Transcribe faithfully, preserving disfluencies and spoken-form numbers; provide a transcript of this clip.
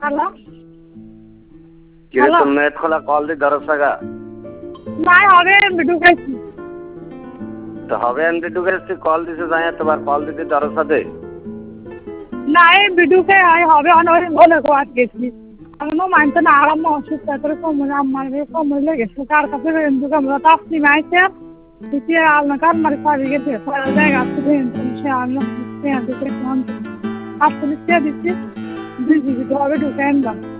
hello কিরে তোর net খোলা কল দি দরসাগা নাই হবে ঢুকেছি তো হবে এমনি ঢুকেছি কল দিছে যাই তোমার কল দিতে দরসা দে নাই বিডুকে হবে অনেক বলে কো আজকেছি আমি মানতে না আরাম অসুস্থ করে কমলে আমার কমলে গেছে কার কাছে কিন্তু আমরা তো আসছি মাইছে দিতে আলনা কার মারি পাবি গেছে পরে জায়গা আছে সে আমি সে দিতে কোন আসলে সে দিতে দিদি হবে ঢুকে আনলাম